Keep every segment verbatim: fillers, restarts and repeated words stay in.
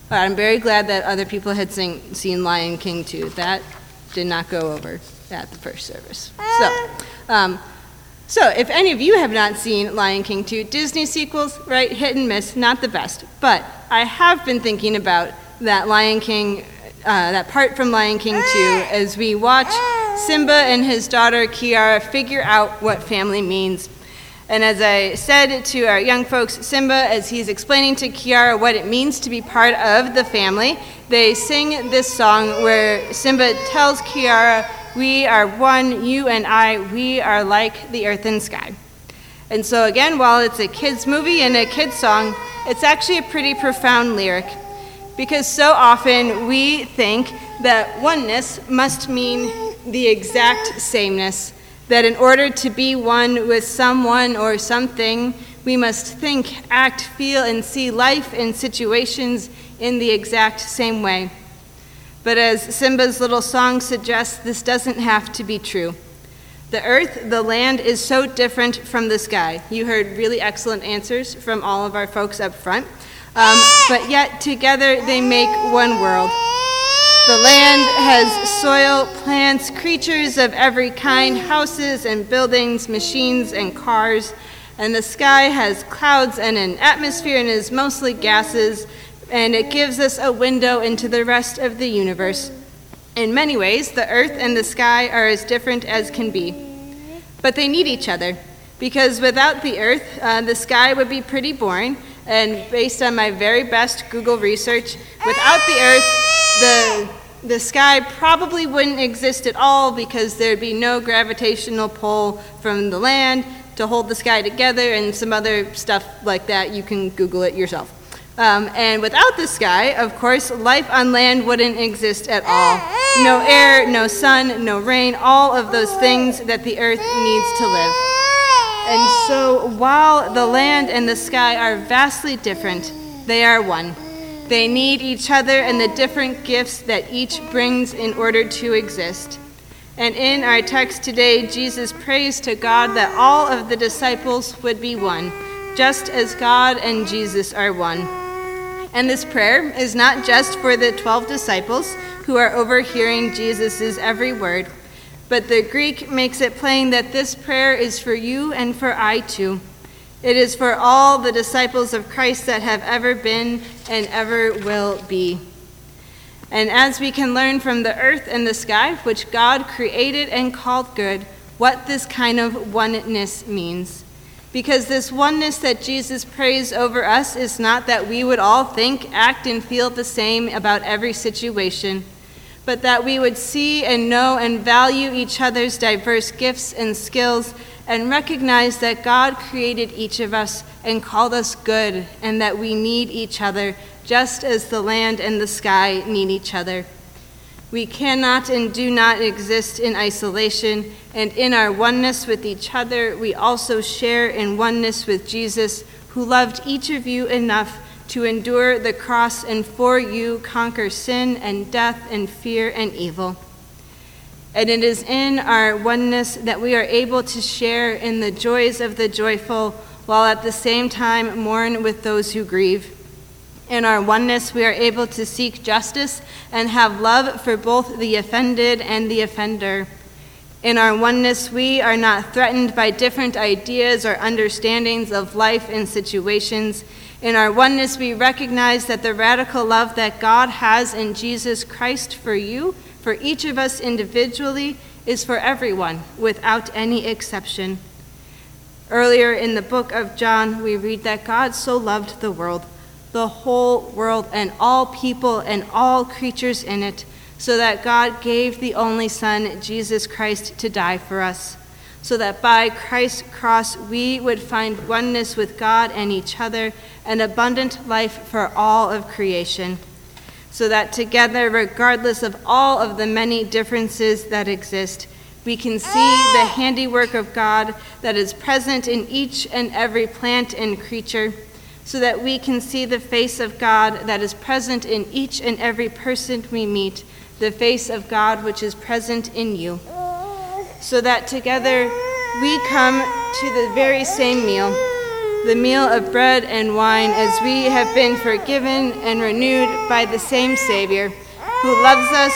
But I'm very glad that other people had sing, seen Lion King too. That did not go over at the first service. So, um, so if any of you have not seen Lion King two, Disney sequels, right, hit and miss, not the best. But I have been thinking about that Lion King, uh, that part from Lion King two, as we watch Simba and his daughter Kiara figure out what family means. And as I said to our young folks, Simba, as he's explaining to Kiara what it means to be part of the family, they sing this song where Simba tells Kiara, "We are one, you and I, we are like the earth and sky." And so again, while it's a kid's movie and a kid's song, it's actually a pretty profound lyric, because so often we think that oneness must mean the exact sameness, that in order to be one with someone or something, we must think, act, feel, and see life and situations in the exact same way. But as Simba's little song suggests, this doesn't have to be true. The earth, the land, is so different from the sky. You heard really excellent answers from all of our folks up front. Um, but yet together they make one world. The land has soil, plants, creatures of every kind, houses and buildings, machines and cars, and the sky has clouds and an atmosphere and is mostly gases, and it gives us a window into the rest of the universe. In many ways, the earth and the sky are as different as can be. But they need each other, because without the earth, uh, the sky would be pretty boring, and based on my very best Google research, without the earth, the the sky probably wouldn't exist at all, because there'd be no gravitational pull from the land to hold the sky together and some other stuff like that. You can Google it yourself. Um, and without the sky, of course, life on land wouldn't exist at all. No air, no sun, no rain, all of those things that the earth needs to live. And so while the land and the sky are vastly different, they are one. They need each other and the different gifts that each brings in order to exist. And in our text today, Jesus prays to God that all of the disciples would be one, just as God and Jesus are one. And this prayer is not just for the twelve disciples who are overhearing Jesus' every word, but the Greek makes it plain that this prayer is for you and for I too. It is for all the disciples of Christ that have ever been and ever will be. And as we can learn from the earth and the sky, which God created and called good, what this kind of oneness means. Because this oneness that Jesus prays over us is not that we would all think, act, and feel the same about every situation, but that we would see and know and value each other's diverse gifts and skills, and recognize that God created each of us and called us good, and that we need each other just as the land and the sky need each other. We cannot and do not exist in isolation, and in our oneness with each other, we also share in oneness with Jesus, who loved each of you enough to endure the cross and for you conquer sin and death and fear and evil. And it is in our oneness that we are able to share in the joys of the joyful, while at the same time mourn with those who grieve. In our oneness, we are able to seek justice and have love for both the offended and the offender. In our oneness, we are not threatened by different ideas or understandings of life and situations. In our oneness, we recognize that the radical love that God has in Jesus Christ for you, for each of us individually, is for everyone, without any exception. Earlier in the book of John, we read that God so loved the world, the whole world, and all people and all creatures in it, so that God gave the only Son, Jesus Christ, to die for us, so that by Christ's cross we would find oneness with God and each other, and abundant life for all of creation, so that together, regardless of all of the many differences that exist, we can see the handiwork of God that is present in each and every plant and creature, so that we can see the face of God that is present in each and every person we meet, the face of God which is present in you, so that together we come to the very same meal, the meal of bread and wine as we have been forgiven and renewed by the same Savior who loves us,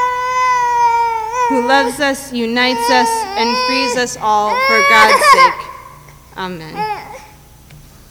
who loves us, unites us, and frees us all for God's sake. Amen.